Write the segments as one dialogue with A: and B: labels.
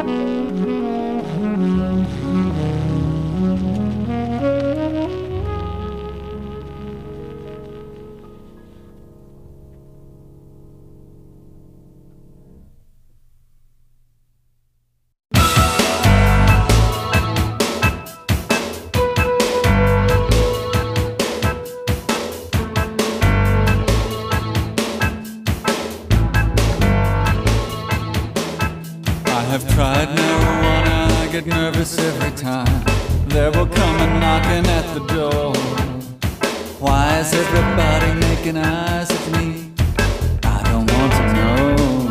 A: I've tried marijuana, I get nervous every time there will come a knocking at the door. Why is everybody making eyes at me? I don't want to know.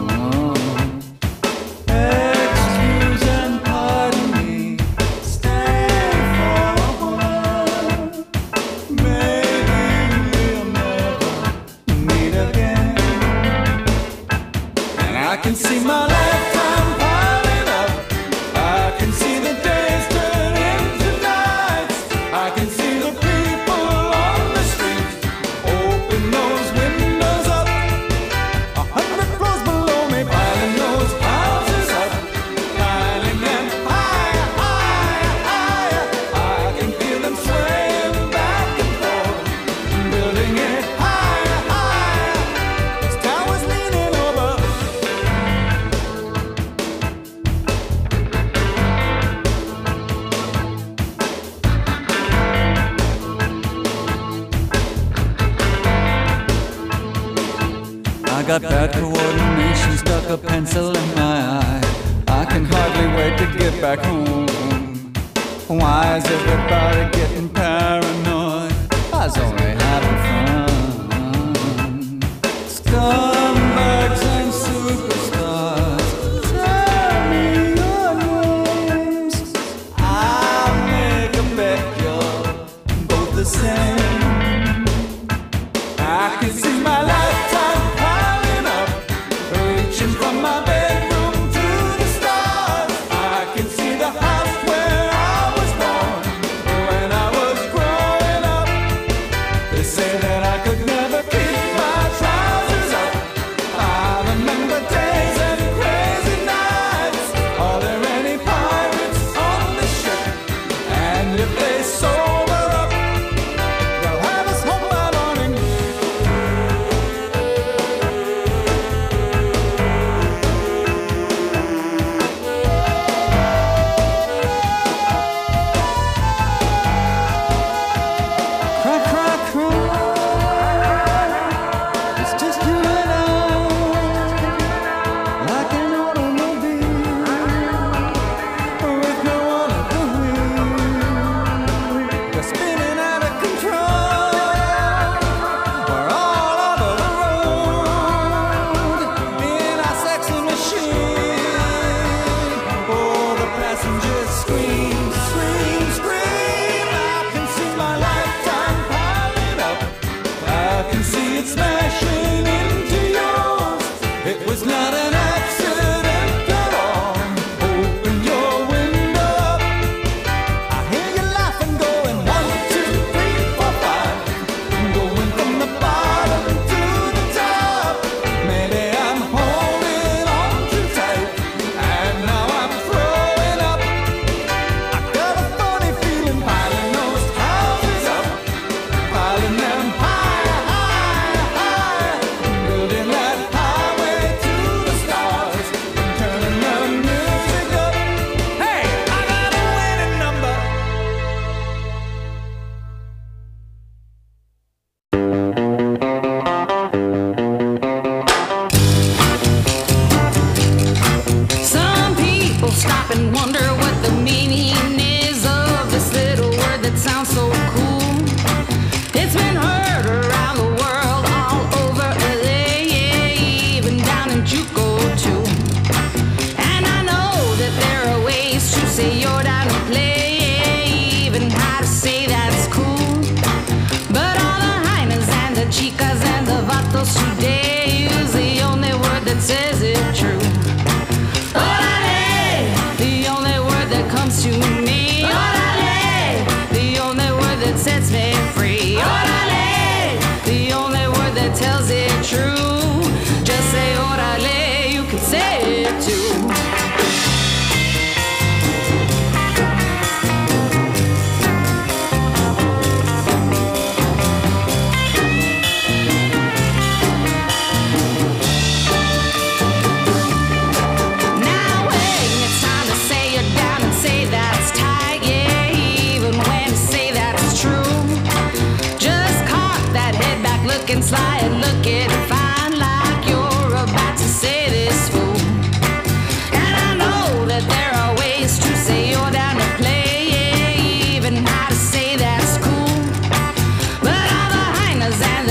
A: Excuse and pardon me, stay for a while. Maybe we'll never meet again. And I can see my lifetime piling up. I can see the days turn into nights. I can see the people on the street open those windows up. 100 floors below me, piling those houses up, piling them higher, higher, higher. I can feel them swaying back and forth, building it higher, higher. Those towers leaning over. I got bad coordination, stuck a pencil in my eye. I can hardly wait to get back home. Why is everybody getting paranoid? I was only having fun. Scumbags and superstars, tell me your names. I'll make a bet you're both the same. I can see my lifetime piling up, reaching from my bedroom to the stars. I can see the house where I was born when I was growing up. They say that I could never keep my trousers up. I remember days and crazy nights. Are there any pirates on the ship? And if they sober up, they'll have us home by morning. Cry, cry, cry. It's just you and I, like an automobile with no one at the wheel. We're spinning out of control. We're all over the road in our sexy machine. Oh, the passengers scream, scream, scream. I can see my lifetime piling up. I can see it smashing into yours. It was not an accident at all. Open your window up. I hear you laughing, going 1, 2, 3, 4, 5. Going from the bottom to the top. Maybe I'm holding on too tight, and now I'm throwing up. I got a funny feeling piling those houses up, piling them higher, higher, higher, building that highway to the stars, turning the music up. Hey, I got a winning number.
B: Some people stop and wonder what the meaning is of this little word that sounds so cool. It's been heard around the world, all over LA, even down in Juco too. And I know that there are ways to say you're down to play, even how to say that's cool. But all the hyenas and the chicas and the vatos today use the only word that says it true. Orale, the only word that comes to me. Orale, the only word that sets me free. Orale, the only word that tells it true. Just say orale, you can say it too.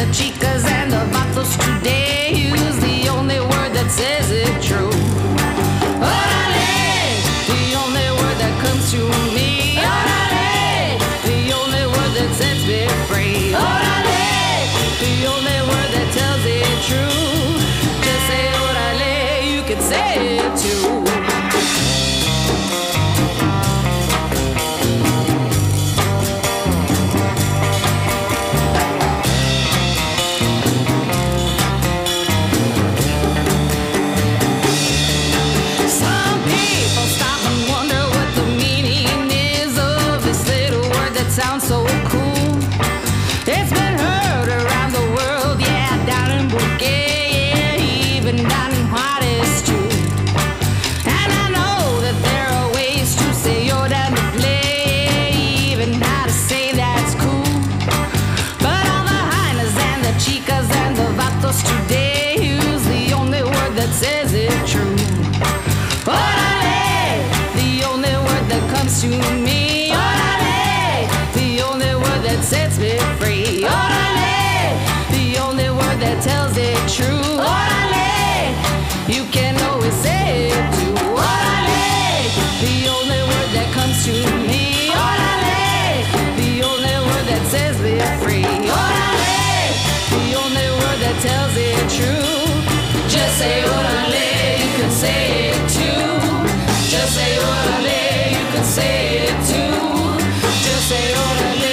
B: the chicas and the vatos today use the only word that says it true. Orale, the only word that comes to me. Orale, the only word that sets me free. Orale, the only word that tells it true. Just say orale, you can say it too. Sounds so cool. It's been heard around the world, yeah, down in Bouquet, yeah, even down in Juarez too. And I know that there are ways to say you're down to play, even how to say that's cool. But all the hyenas and the chicas and the vatos today use the only word that says it true. Orale, the only word that comes to me. Sets me free. Orale, the only word that tells it true. Orale, you can always say it too. Orale, the only word that comes to me. Orale, the only word that sets me free. Orale, the only word that tells it true. Just say orale, you can say it too. Just say orale, you can say it too. Just say orale.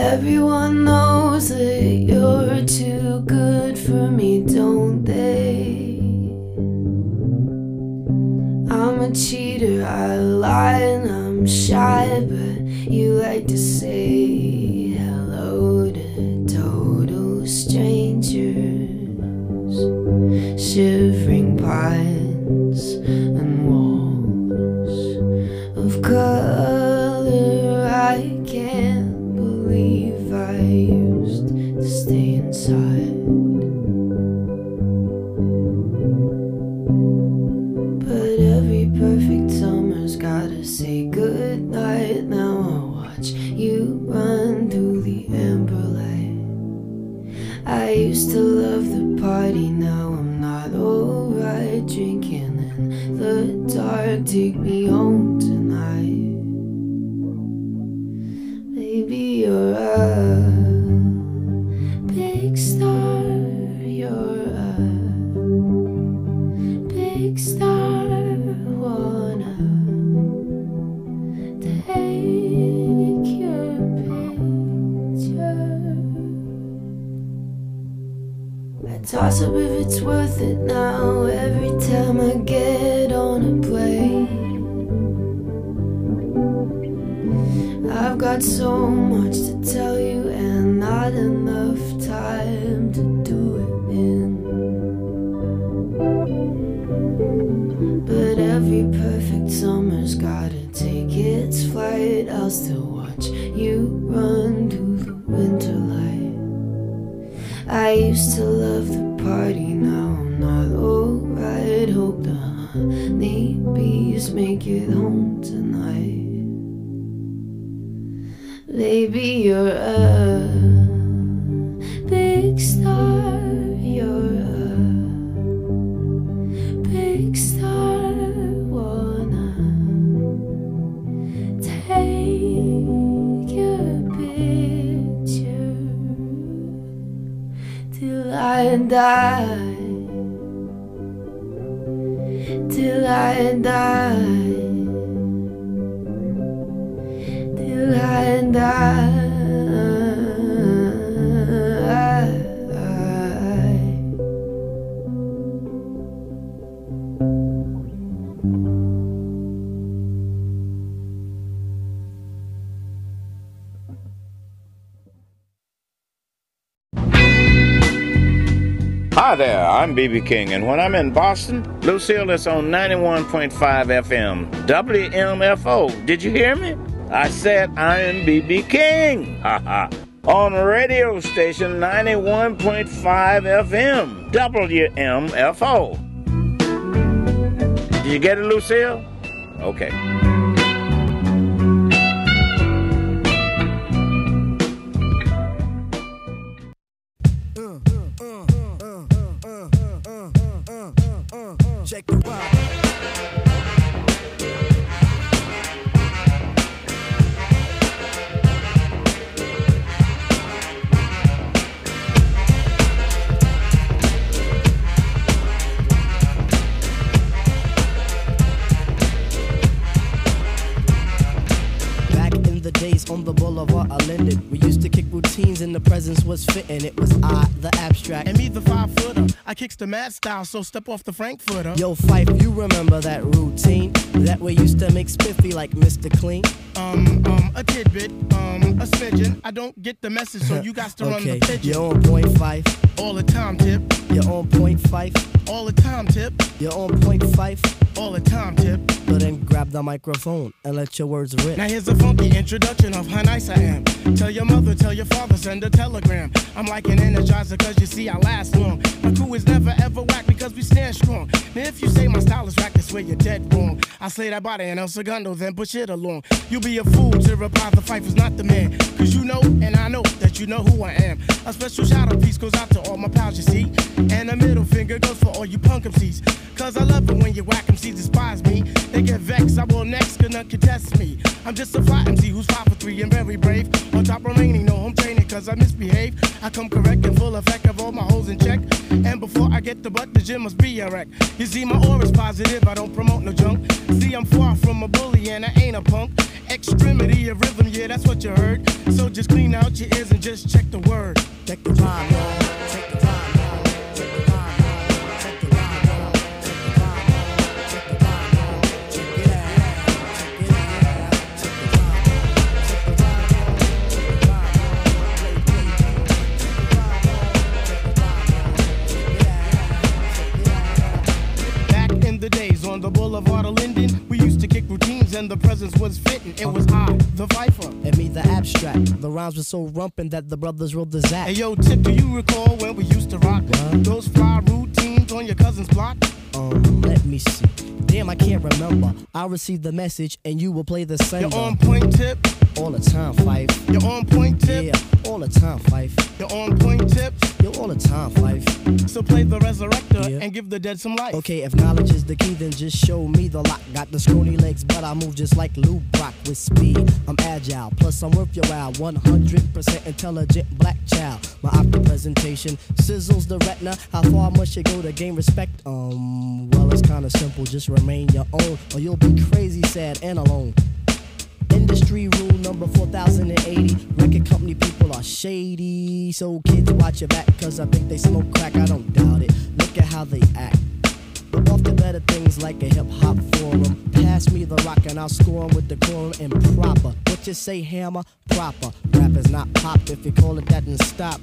C: Everyone knows that you're too good for me, don't they? I'm a cheater, I lie and I'm shy, but you like to say hello to total strangers. Shivering pines and walls of color, I can't believe I used to stay inside. But every perfect summer's gotta say goodnight. Now I'll watch you run through the amber light. I used to love the party, now I'm not alright. Drinking in the dark, take me home tonight. Baby, you're a big star, you're a big star. Wanna take your picture. I toss up if it's worth it now every time I get on a plane. I've got so much to tell you and not enough time to do it in. But every perfect summer's gotta take its flight. I'll still watch you run through the winter light. I used to love the party, now I'm not alright. Hope the honey bees make it home tonight. Baby, you're a big star, you're a big star. Wanna take your picture till I die, till I die, till I die.
D: Hi there, I'm B.B. King, and when I'm in Boston, Lucille is on 91.5 FM, WMFO. Did you hear me? I said I am B.B. King. On radio station 91.5 FM, WMFO. Did you get it, Lucille? Okay.
E: Check it out. On the boulevard I lended. We used to kick routines and the presence was fitting. It was I, the abstract,
F: and me, the 5-footer. I kicks the mad style, so step off the Frankfurter.
E: Yo, Fife, you remember that routine? That we used to make spiffy like Mr. Clean?
F: A tidbit, a smidgen. I don't get the message, so you got to run the pigeon.
E: You're on point, Fife.
F: All the time, Tip.
E: You're on point, Fife.
F: All the time, Tip.
E: You're on point, Fife.
F: All the time, Tip.
E: But then grab the microphone and let your words rip.
F: Now here's a funky introduction of how nice I am. Tell your mother, tell your father, send a telegram. I'm like an energizer, cause you see I last long. My crew is never ever whack because we stand strong. Now if you say my style is whack, that's where you're dead wrong. I slay that body in El Segundo, then push it along. You'll be a fool to reply the Fife is not the man. Cause you know, and I know, that you know who I am. A special shout out piece goes out to all my pals, you see. And a middle finger goes for all you punk MCs. Cause I love it when you whack MCs despise me. They get vexed, I will next, gonna contest me. I'm just a fly MC who's 5 for 3 and very brave. On top remaining, no home training. because I misbehave. I come correct and full effect of all my holes in check. And before I get the butt, the gym must be a wreck. You see, my aura's positive, I don't promote no junk. See, I'm far from a bully and I ain't a punk. Extremity of rhythm, yeah, that's what you heard. So just clean out your ears and just check the word.
E: Check the rhyme, y'all. Check the rhyme, y'all. Check the rhyme, y'all. Check the rhyme, y'all. Check the rhyme, y'all. Check the rhyme, y'all. Check it out. Check it out. Check the rhyme, y'all. Check the rhyme, y'all. Check the rhyme, y'all.
F: Back in the days on the boulevard of Linden, we used to kick routines and the presence was fitting. It was I, the Viper.
E: And me, the abstract. The rhymes were so rumpin' that the brothers wrote the Zach.
F: Hey yo, Tip, do you recall when we used to rock those fly routines on your cousin's block?
E: Let me see. Damn, I can't remember. I'll receive the message and you will play the sender.
F: You're on point, Tip.
E: All the time, Fife.
F: You're on point, Tip.
E: Yeah, all the time, Fife.
F: You're on point, Tip.
E: Yo, all the time, Fife.
F: So play the resurrector
E: Yeah.
F: and give the dead some life.
E: Okay, if knowledge is the key, then just show me the lock. Got the scrawny legs, but I move just like Lou Brock with speed. I'm agile, plus I'm worth your while. 100% intelligent black child. My opera presentation sizzles the retina. How far must you go to gain respect? Well, it's kinda simple. Just remain your own, or you'll be crazy, sad, and alone. Industry rule number 4080. Record company people are shady. So kids, watch your back, cause I think they smoke crack. I don't doubt it. Look at how they act. But off to better things like a hip hop forum. Pass me the rock and I'll score 'em with decorum and proper. What you say, hammer? Proper. Rap is not pop. If you call it that, then stop.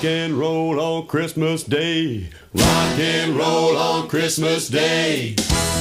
G: rock and roll on Christmas Day. Rock and roll on Christmas Day.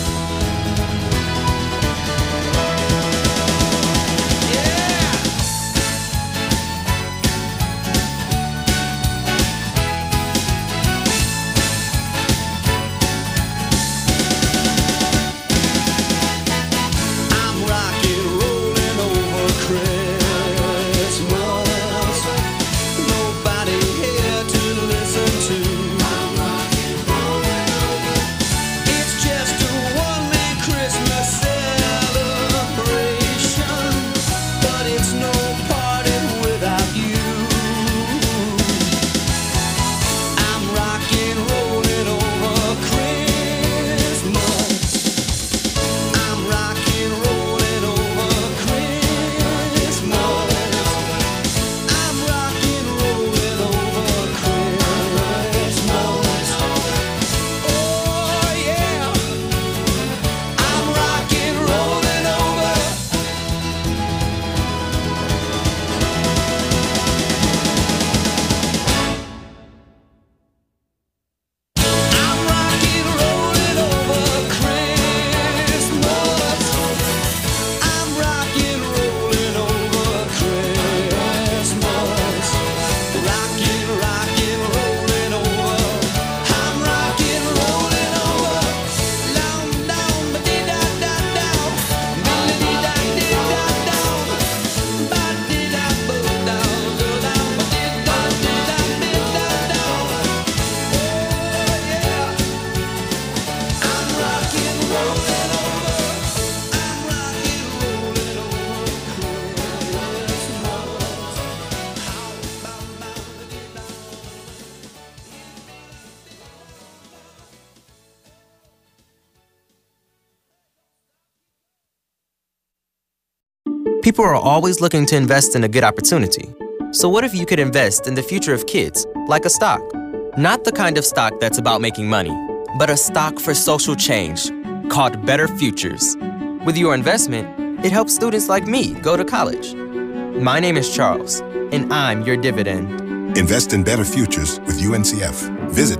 H: People are always looking to invest in a good opportunity. So what if you could invest in the future of kids, like a stock? Not the kind of stock that's about making money, but a stock for social change, called Better Futures. With your investment, it helps students like me go to college. My name is Charles, and I'm your dividend.
I: Invest in better futures with UNCF. Visit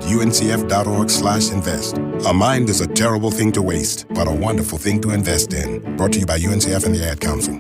I: uncf.org/invest. A mind is a terrible thing to waste, but a wonderful thing to invest in. Brought to you by UNCF and the Ad Council.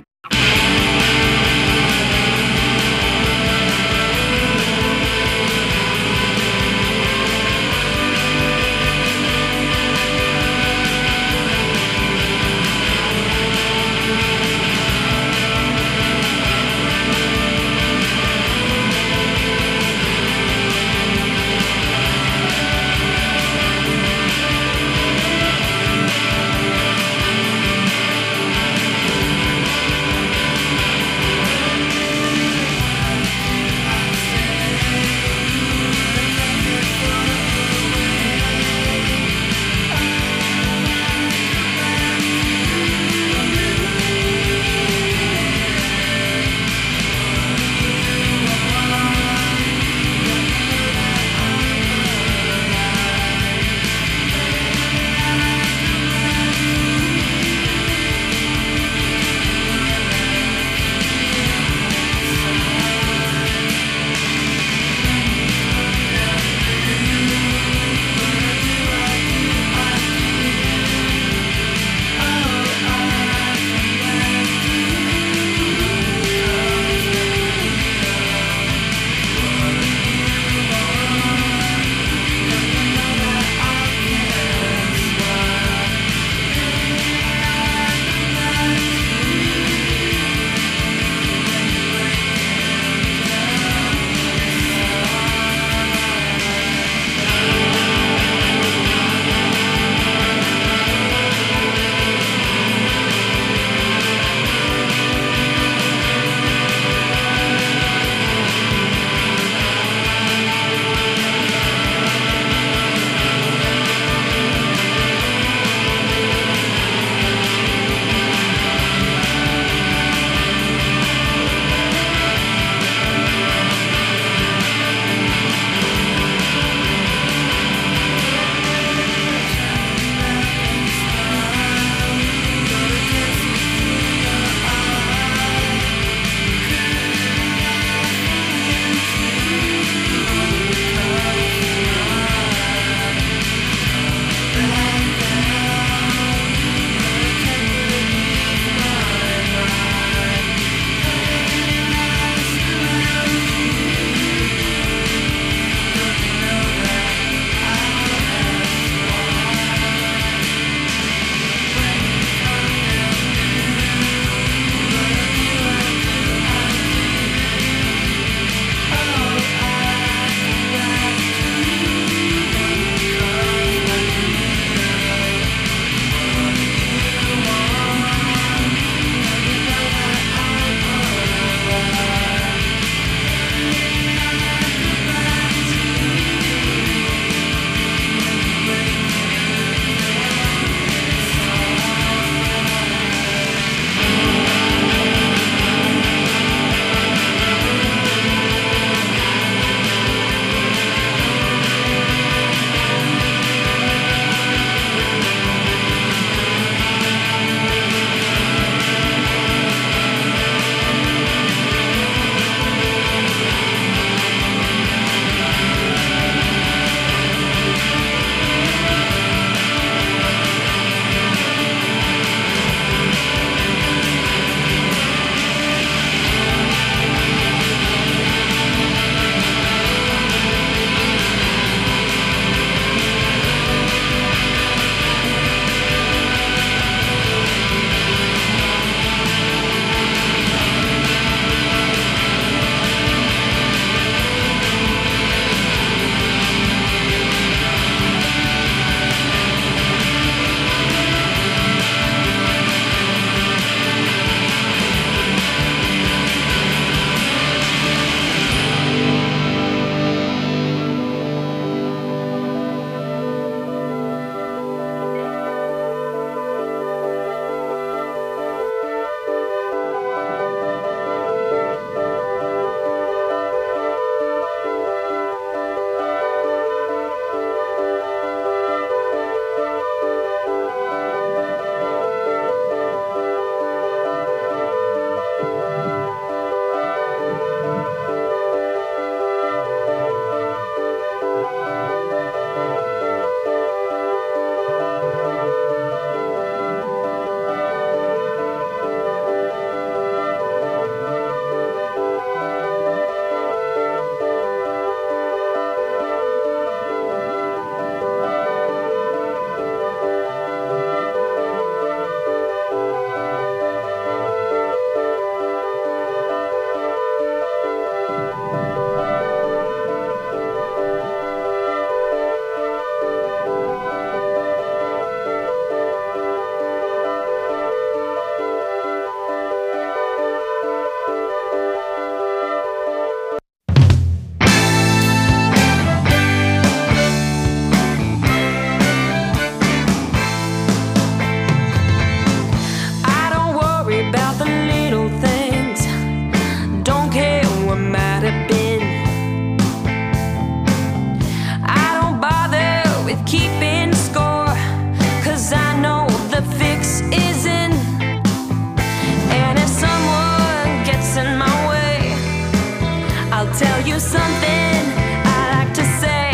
B: you something I like to say.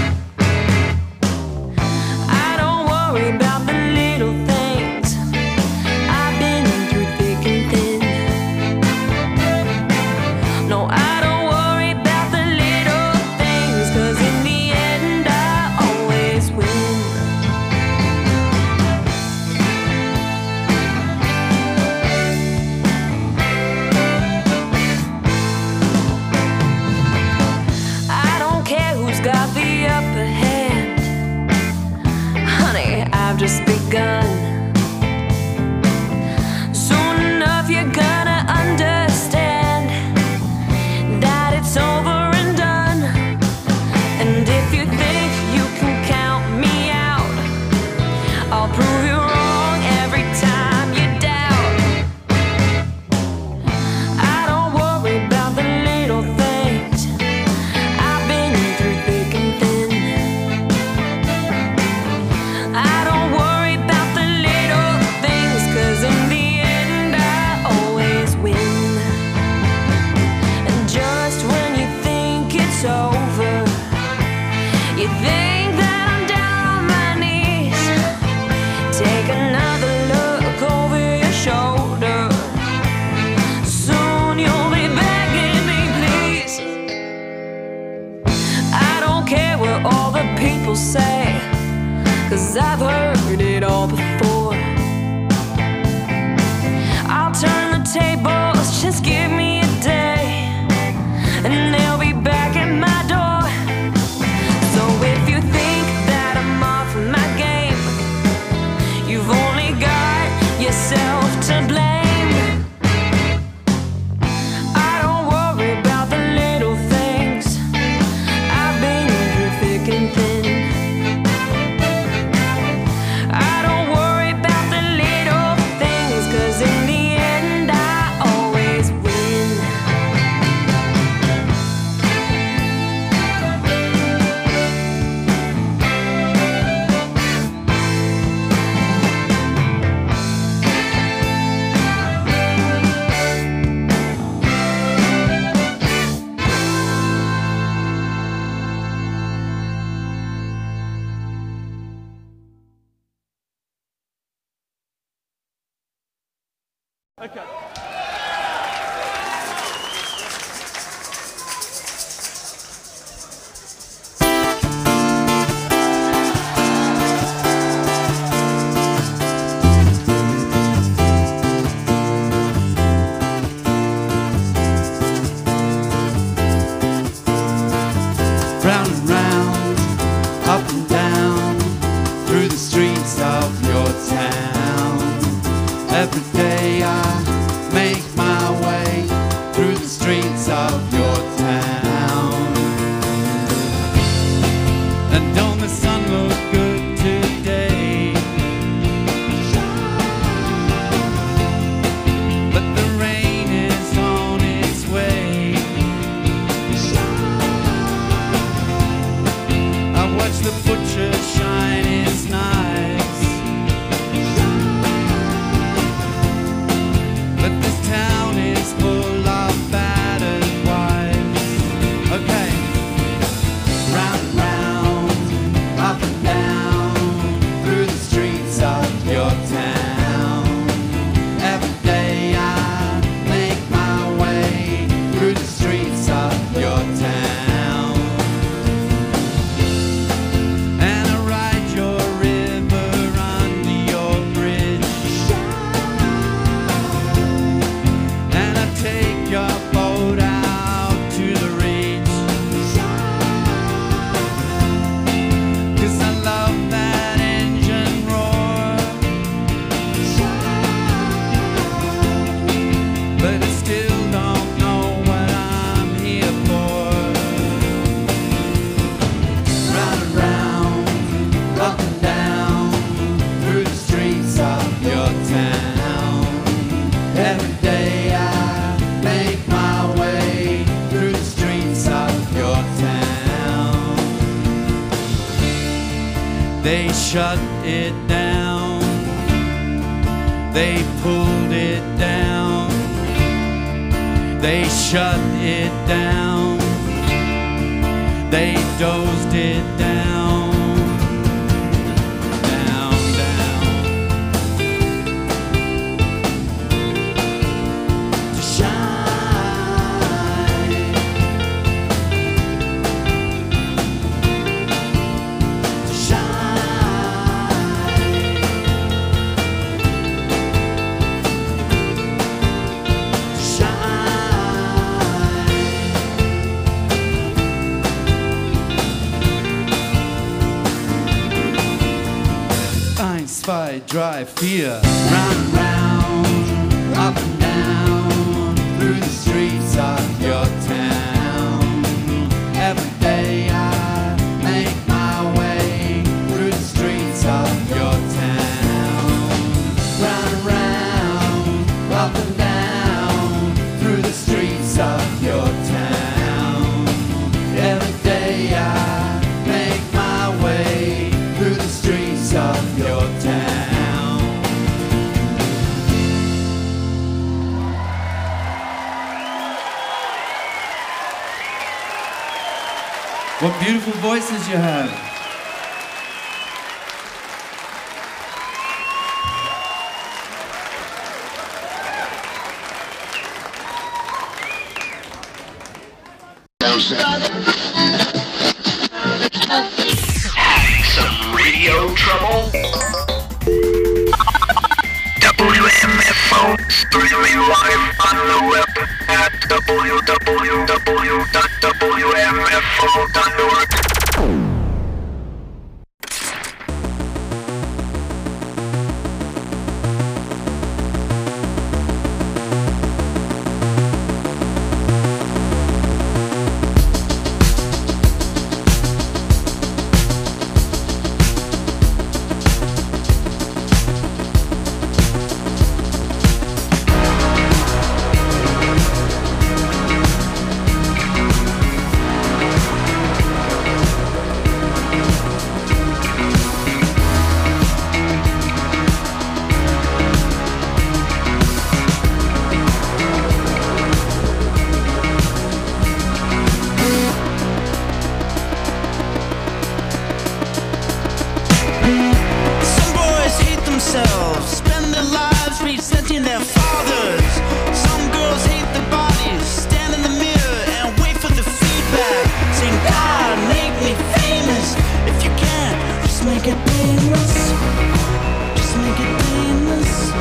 B: I don't worry about the little things. I've been through thick and thin. No, I don't worry about the little things, 'cause in the end I always win. I don't care who's got the upper hand. Honey, I've just begun. Soon enough you're gonna understand that it's over and done. And if you think you can count me out, I'll prove you wrong every time you doubt. I don't worry about the little things. I've been through thick and thin. I don't worry about the little things, 'cause in the end I always win. And just when you think it's over, you think that I'm down on my knees. Take another look over your shoulder. Soon you'll be begging me, please. I don't care what all the people say, 'cause I've heard it all before. I'll turn the tables, just give me a day, and they'll be back at my door. So if you think that I'm off my game, you've only got yourself to blame. I don't worry about the little things. I've been through thick and thin. I don't worry about the little things, 'cause in the end I always win.
A: Round and round, up and down, through the streets of your town. Every day I make my way through the streets of your town. And don't the sun look good today? But the rain is on its way. I watch the butcher shine his knives, but this town is full of battered wives. Okay, round and round, up and down, through the streets of your town. Every day I make my way through the streets of your town. And I ride your river under your bridge. And I take your boat out to the reach. 'Cause I love that engine roar. But I still don't know what I'm here for. Round and round, up and down, through the streets of your town. Every day I make my way through the streets of your town. They shut it down. They pulled it down. They shut it down. they dozed it down, down, down. To shine, to shine, to shine. Eins, zwei, drei, vier. Round, round, up and down, through the streets of your town. Every day I make my way through the streets of your town. Round and round, up and down, through the streets of your town. Every day I make my way through the streets of your town. What beautiful voices you have.
J: Some radio trouble? WMFO streaming live on the web at www.wmfo.org.
K: Some boys hate themselves, spend their lives resenting their fathers. Some girls hate their bodies, stand in the mirror and wait for the feedback. Saying, God, make me famous. If you can't, just make it painless. Just make it painless.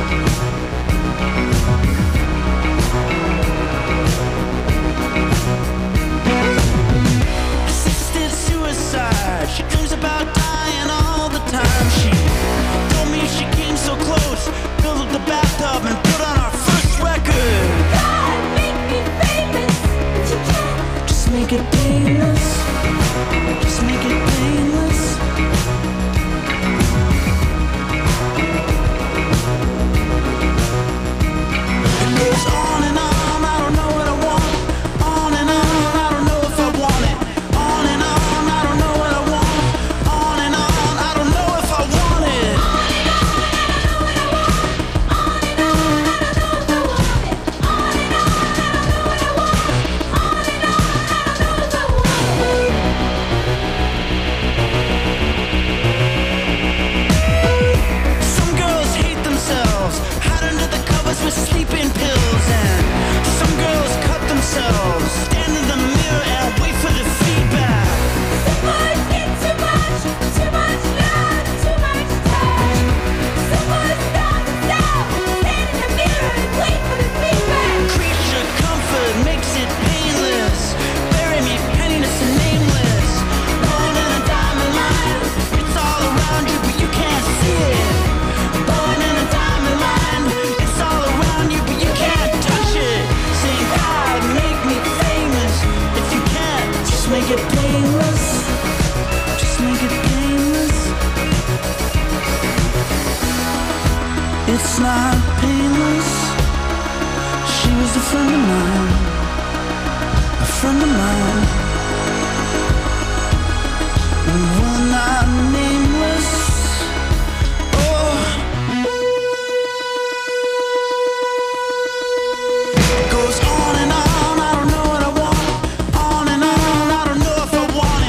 K: Assisted suicide, she dreams about dying all the time. She told me she came so close, filled up the bathtub and put on our first record. God, make me famous, but you can't. Just make it painless. Just make it painless. It goes on and on, I don't know what I want. On and on, I don't know if I want it. On and on, I don't know what I want. On and on, I don't know if I want it. Some girls hate themselves, hide under the covers with sleeping pills. And some girls cut themselves, stand in the mirror and wait for the feedback. Some boys get too much love, too much touch. Some boys stop themselves, stand in the mirror and wait for the feedback. Creature comfort makes it painless. Bury me penniless and nameless. Born in a diamond line, it's all around you but you can't see it. Born in a diamond line, it's all around you but you can't touch it. Saying, God, make me famous. If you can't, just make it painless. Just make it painless. It's not painless. She was a friend of mine. A friend of mine. Well, not nameless. Oh. Goes on and on, I don't know what I want. On and on, I don't know if I want it.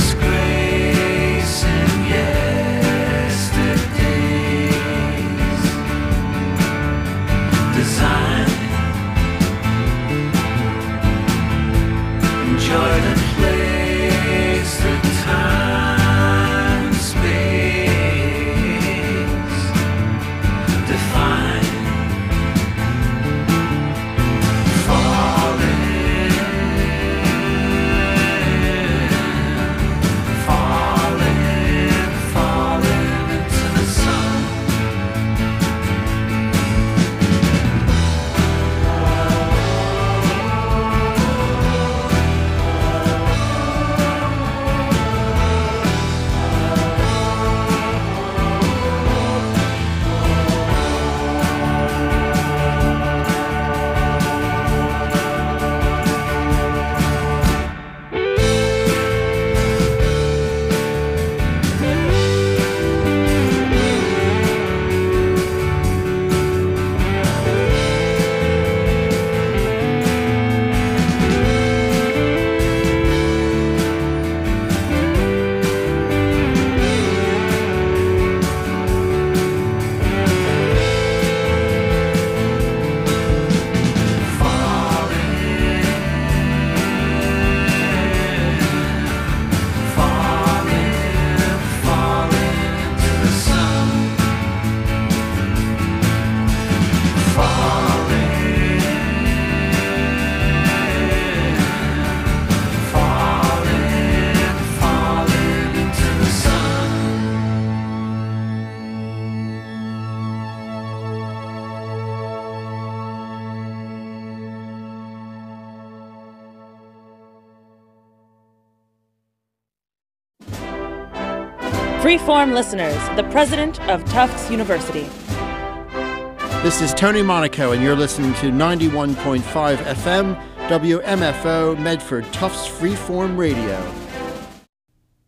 A: disgracing yesterdays. Design, enjoy the place, the time and space. Define, falling into the sun.
L: Freeform listeners, the president of Tufts University.
M: This is Tony Monaco, and you're listening to 91.5 FM, WMFO, Medford, Tufts Freeform Radio.